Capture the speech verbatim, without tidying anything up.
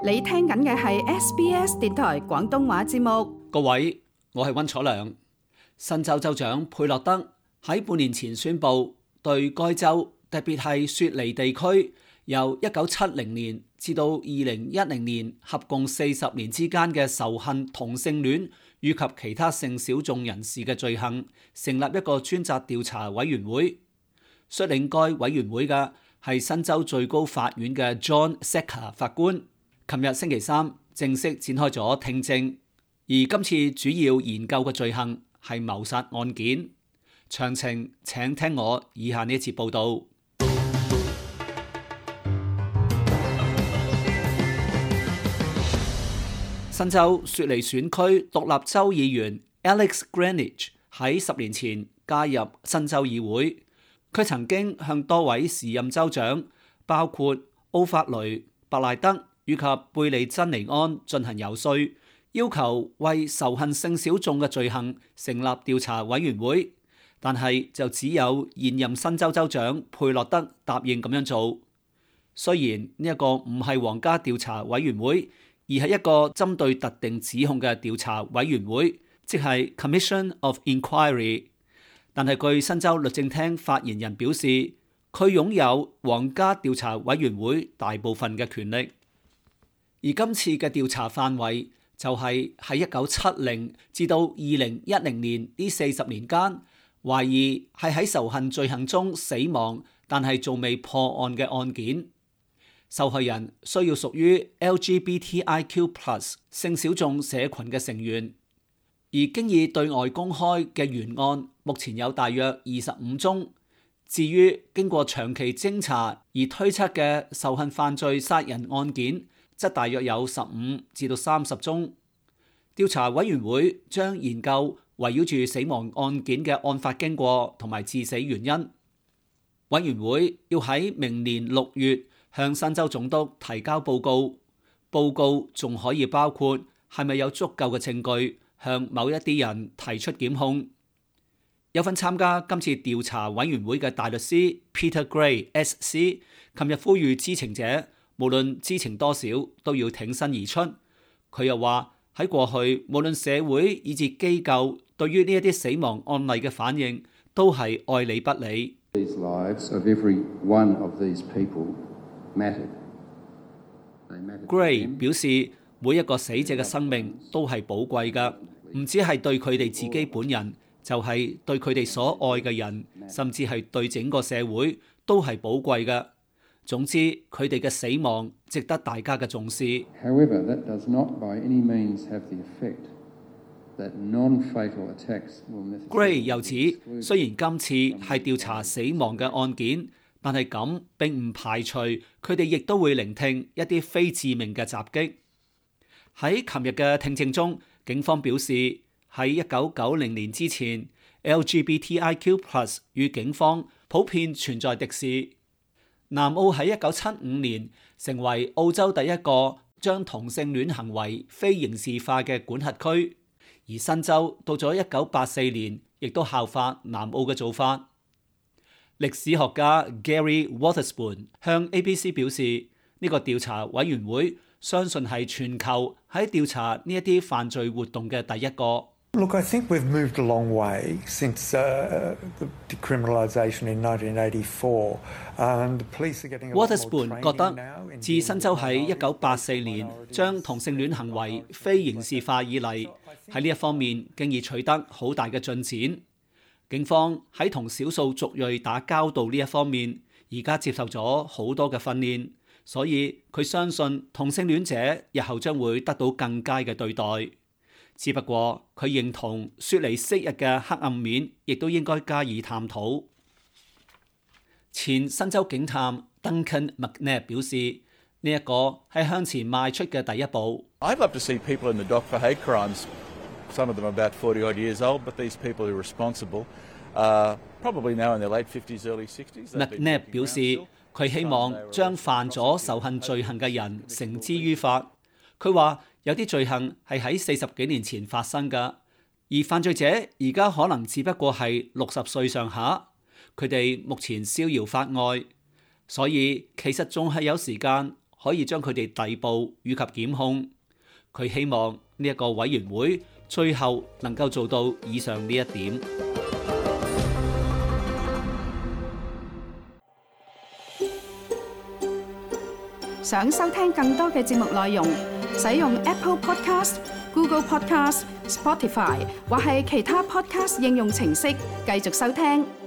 你聽緊嘅係 S B S 電台廣東話節目。 各位，我係溫楚良。新州州長佩洛德喺半年前宣布，對該州特別係雪梨地區由一九七零年至到二零一零年合共四十年之間嘅仇恨同性戀以及其他性小眾人士嘅罪行，成立一個專責調查委員會。率領該委員會嘅係新州最高法院嘅 John Seka 法官。琴日星期三正式展開咗聽證，而今次主要研究嘅罪行係謀殺案件。詳情請聽我以下呢一節報道。新州雪梨選區獨立州議員 Alex Greenidge 喺十年前加入新州議會，佢曾經向多位時任州長，包括奧法雷、伯賴德以及貝利珍尼安進行遊說，要求為仇恨性小眾嘅罪行成立調查委員會，但係就只有現任新州州長佩洛德答應咁樣做。雖然呢一個唔係皇家調查委員會，而係一個針對特定指控嘅調查委員會，即係 Commission of Inquiry， 但係據新州律政廳發言人表示，佢擁有皇家調查委員會大部分嘅權力。而今次嘅調查範圍就係喺一九七零至到二零一零年呢四十年間，懷疑係喺仇恨罪行中死亡，但係仲未破案嘅案件。受害人需要屬於 L G B T I Q plus 性小眾社群嘅成員，而經已對外公開嘅原案目前有大約二十五宗。至於經過長期偵查而推測嘅仇恨犯罪殺人案件，則大約有十五至到三十宗。調查委員會將研究圍繞住死亡案件嘅案發經過同埋致死原因。委員會要喺明年六月向新州總督提交報告，報告仲可以包括係咪有足夠嘅證據向某一啲人提出檢控。有份參加今次調查委員會嘅大律師 Peter Gray S C 琴日呼籲知情者，無論知情多少都要挺身而出。佢又話喺過去，無論社會以至機構對於呢一啲死亡案例嘅反應都係愛理不理。 These lives of every one of these people mattered. Gray 表示，每一個死者嘅生命都係寶貴㗎，唔止係對佢哋自己本人，就係對佢哋所愛嘅人，甚至係對整個社會都係寶貴㗎。總之，佢哋嘅死亡值得大家嘅重視。 However, that does not by any means have the effect that non-fatal attacks will necessarily. Gray 又指，雖然今次係調查死亡嘅案件，但係咁並唔排除佢哋亦都會聆聽一啲非致命嘅襲擊。喺琴日嘅聽證中，警方表示喺一九九零年之前 ，L G B T I Q plus 與警方普遍存在敵視。南澳喺一九七五年成為澳洲第一個將同性戀行為非刑事化嘅管轄區，而新州到咗一九八四年亦都效法南澳嘅做法。歷史學家 Gary Waterspoon 向 A B C 表示，呢個調查委員會相信係全球喺調查呢一啲犯罪活動嘅第一個。 Look, I think we've moved a long way since uh, the decriminalisation in nineteen eighty-four, and the police are getting a lot more Waterspoon training 覺得， now. 自新州喺一九八四年將同性戀行為非刑事化以嚟，喺呢一方面經已取得好大嘅進展。警方喺同少數族裔打交道呢一方面，而家接受咗好多嘅訓練，所以佢相信同性戀者日後將會得到更佳嘅對待。只不過佢認同雪梨昔日嘅黑暗面，亦都應該加以探討。前新州警探 Duncan McNabb 表示，呢、這、一個係向前邁出嘅第一步。 I'd love to see people in the dock for hate crimes. Some of them are about forty odd years old, but these people who are responsible, uh, probably now in their late fifties, early sixties. McNabb 表示，佢希望將犯咗仇恨罪行嘅人繩之於法。佢話有啲罪行係喺四十幾年前發生㗎，而犯罪者而家可能只不過係六十歲上下，佢哋目前逍遙法外，所以其實仲係有時間可以將佢哋逮捕以及檢控。佢希望呢一個委員會最後能夠做到以上呢一點。 想收聽更多嘅節目內容，使用 Apple Podcast、Google Podcast、Spotify 或係其他 Podcast 應用程式繼續收聽。